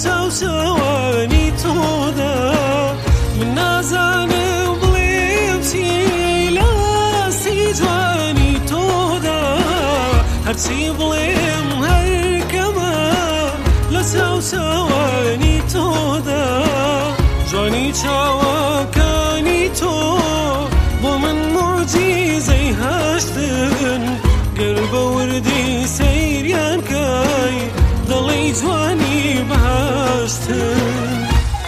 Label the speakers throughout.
Speaker 1: سوسواني تودا من نازان بليبتي لا سيجواني تودا هرسي بليم هركما لا سوسواني تودا جواني چاوكاني تو بومن معجزي هاشتن قلب وردي سيريان كاي ضلي جواني بهاشتن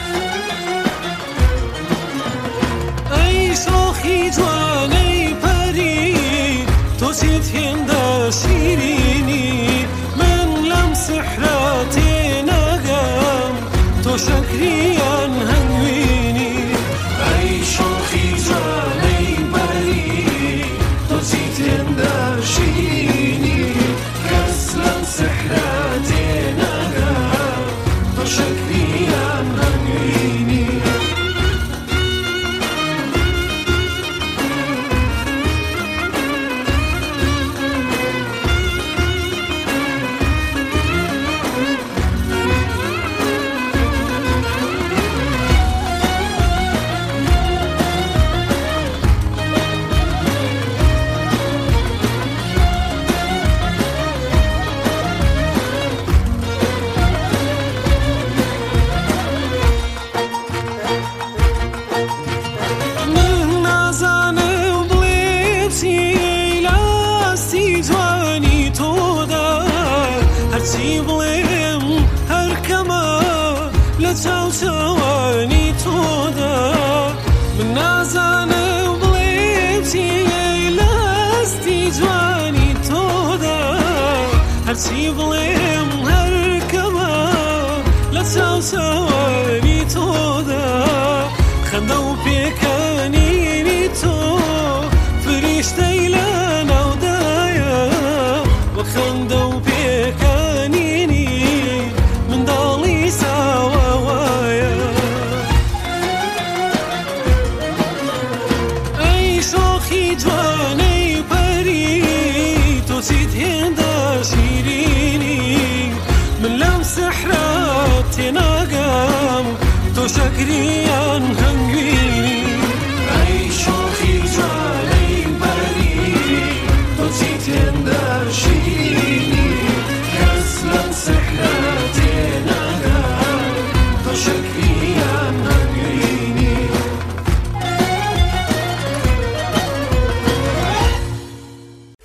Speaker 1: اي شوخي جواني بري توسيت هندا شيريني من لمس حراتي نغم تو شكريان هنويني اي شوخي جواني بري توسيت هندا شيريني كس لمس حراتي نغم تو شكريان هنويني بليم هركما لا توسواني تودا من نازان بليمتي لا استيجواني تودا هرسي بليم هركما لا توسواني تودا خندو بيكانيني تو فريشتي لنا ودايا وخندو جواني بري توسيت هندا شيريني من لمس حراتي نغم تو شكريان